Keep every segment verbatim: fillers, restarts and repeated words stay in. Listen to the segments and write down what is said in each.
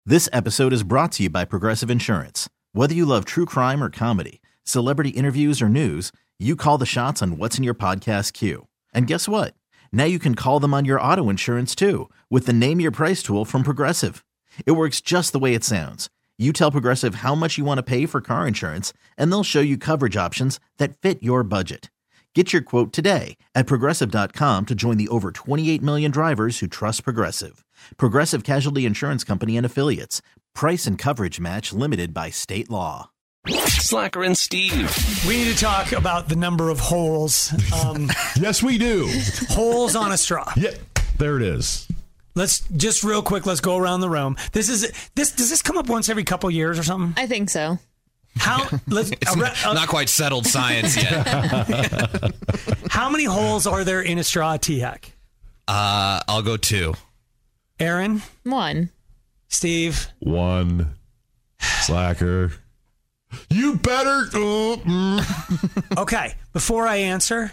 This episode is brought to you by Progressive Insurance. Whether you love true crime or comedy, celebrity interviews or news, you call the shots on what's in your podcast queue. And guess what? Now you can call them on your auto insurance too with the Name Your Price tool from Progressive. It works just the way it sounds. You tell Progressive how much you want to pay for car insurance, and they'll show you coverage options that fit your budget. Get your quote today at Progressive dot com to join the over twenty-eight million drivers who trust Progressive. Progressive Casualty Insurance Company and Affiliates. Price and coverage match limited by state law. Slacker and Steve. We need to talk about the number of holes. Um, yes, we do. Holes on a straw. Yeah, there it is. Let's just real quick. Let's go around the room. This is this. Does this come up once every couple years or something? I think so. How? Let's, it's uh, uh, not quite settled science yet. How many holes are there in a straw, T-Hack? Uh, I'll go two. Aaron? One. Steve? One. Slacker. You better. Oh, mm. Okay, before I answer,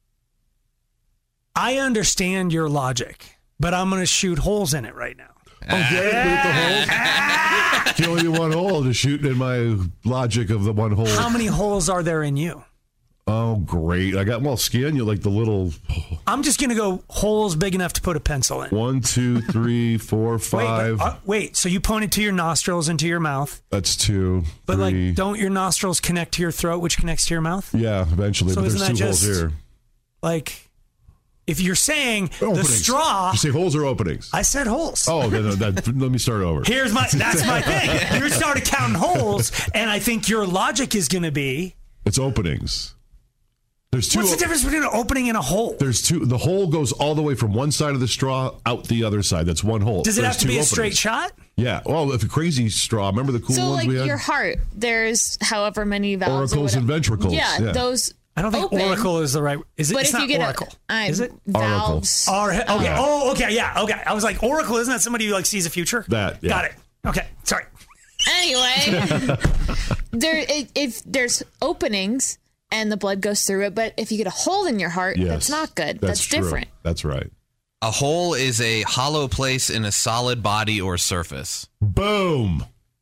I understand your logic, but I'm going to shoot holes in it right now. Okay, ah. the hole. You only do one hole to shoot in my logic of the one hole. How many holes are there in you? Oh, great. I got, well, scan you like the little. I'm just going to go holes big enough to put a pencil in. One, two, three, four, five. Wait, but, uh, wait, so you point it to your nostrils and to your mouth. That's two. But, three. like, don't your nostrils connect to your throat, which connects to your mouth? Yeah, eventually. So but isn't there's that two just, holes here. Like, if you're saying Openings. the straw. You say holes or openings? I said holes. Oh, then, then, then, let me start over. Here's my, that's my thing. You started counting holes, and I think your logic is going to be. It's openings. There's two. What's the difference between an opening and a hole? There's two. The hole goes all the way from one side of the straw out the other side. That's one hole. Does it There's have to be a openings. straight shot? Yeah. Oh, if a crazy straw. Remember the cool so, ones like we had? your heart, there's however many valves. Oracles or and ventricles. Yeah, yeah. those. I don't think open, oracle is the right. Is it? But It's if not you get oracle. A, I'm, is it? Valves. Or, okay. Uh, Oh, okay. Yeah. Okay. I was like, oracle. Isn't that somebody who like sees a future? That. Yeah. Got it. Okay. Sorry. Anyway, there if there's openings and the blood goes through it, but if you get a hole in your heart, Yes, that's not good. That's, That's, true. different. That's right. A hole is a hollow place in a solid body or surface. Boom.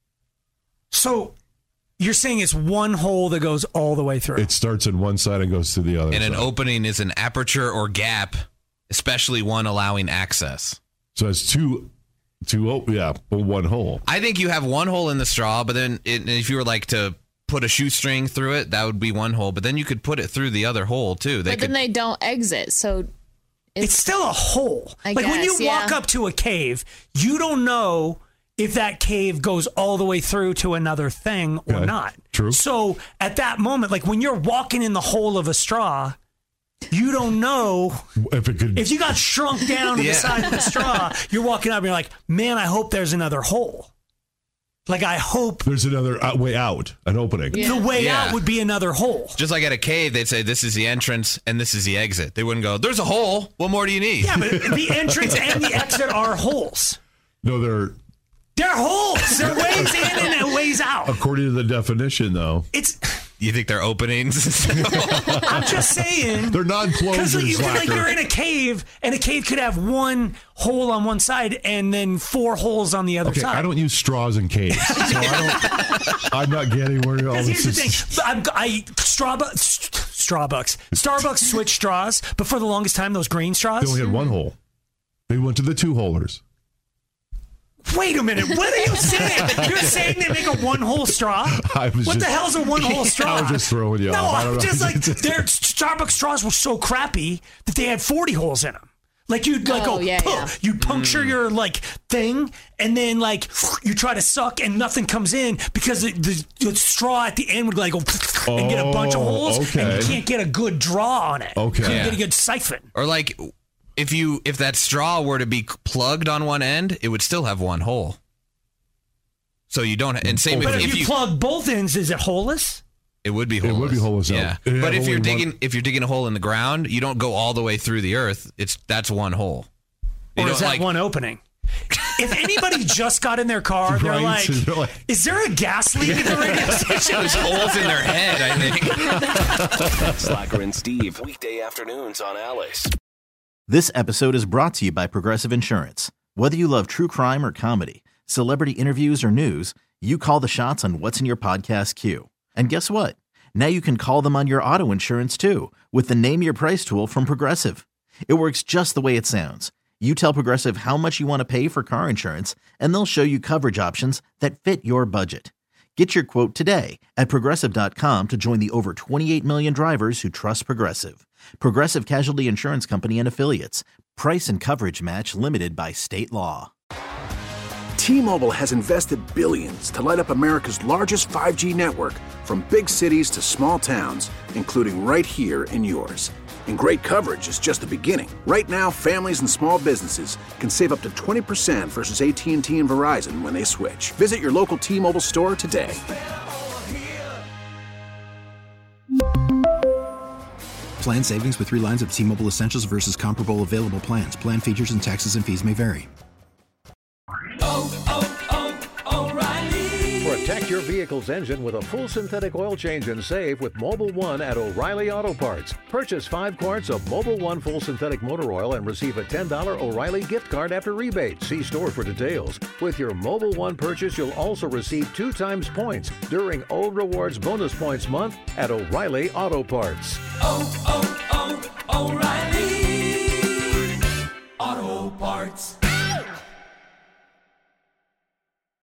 So you're saying it's one hole that goes all the way through. It starts in one side and goes to the other And side. an opening is an aperture or gap, especially one allowing access. So it's two, two, oh, yeah, one hole. I think you have one hole in the straw, but then it, if you were like to put a shoestring through it, that would be one hole. But then you could put it through the other hole too. They But could, then they don't exit, so it's, it's still a hole. I like when you guess, walk yeah. up to a cave, you don't know if that cave goes all the way through to another thing or Okay. not. True. So at that moment, like when you're walking in the hole of a straw, you don't know If it could. if you got shrunk down to Yeah. the side of the straw. You're walking up and you're like, man, I hope there's another hole. Like I hope There's another out, way out, an opening. Yeah. the way Yeah. out would be another hole. just like at a cave, they'd say this is the entrance and this is the exit. They wouldn't go, there's a hole. What more do you need? Yeah, but the entrance and the exit are holes. No, they're, They're holes. They're ways in and ways out. according to the definition, though, It's. You think they're openings? I'm just saying. they're Because non-closures, like, you could, like Slacker. you're in a cave, and a cave could have one hole on one side and then four holes on the other Okay, side. I don't use straws in caves, so I don't, I'm not getting where all Because this here's the is. thing, I'm, I Starbucks, Starbucks, Starbucks switched straws, but for the longest time, those green They straws. only had one hole. They went to the two-holers. Wait a minute, what are you saying? You're saying they make a one-hole straw? I was What the just- hell's a one-hole straw? I was just throwing you no, off. I don't I'm know. just like their Starbucks straws were so crappy that they had forty holes in them. Like you'd like Oh, go, yeah, "Puh," yeah. you'd puncture your like thing, and then like you try to suck and nothing comes in because the, the, the straw at the end would like go and get a bunch of Oh, holes, and okay. you can't get a good draw on it. Okay. You can't Yeah. get a good siphon. Or like if you if that straw were to be plugged on one end, it would still have one hole. So you don't and same But if, if, if you, you plug both ends, is it holeless? it would be It holeless. would be holeless, Yeah. though. It But had if you're only one- digging if you're digging a hole in the ground, you don't go all the way through the earth. It's that's one hole. You Or don't, is that like, one opening? If anybody just got in their car, they're Right, like, they're like- is there a gas leak in the radio station? there's holes in their head, I think. Slacker and Steve, weekday afternoons on Alice. This episode is brought to you by Progressive Insurance. Whether you love true crime or comedy, celebrity interviews, or news, you call the shots on what's in your podcast queue. And guess what? Now you can call them on your auto insurance too with the Name Your Price tool from Progressive. It works just the way it sounds. You tell Progressive how much you want to pay for car insurance, and they'll show you coverage options that fit your budget. Get your quote today at Progressive dot com to join the over twenty-eight million drivers who trust Progressive. Progressive Casualty Insurance Company and Affiliates. Price and coverage match limited by state law. T-Mobile has invested billions to light up America's largest five G network, from big cities to small towns, including right here in yours. And great coverage is just the beginning. Right now, families and small businesses can save up to twenty percent versus A T and T and Verizon when they switch. Visit your local T-Mobile store today. Plan savings with three lines of T-Mobile Essentials versus comparable available plans. Plan features and taxes and fees may vary. Protect your vehicle's engine with a full synthetic oil change and save with Mobil one at O'Reilly Auto Parts. Purchase five quarts of Mobil one full synthetic motor oil and receive a ten dollars O'Reilly gift card after rebate. See store for details. With your Mobil one purchase, you'll also receive two times points during O Rewards Bonus Points Month at O'Reilly Auto Parts. Oh, oh.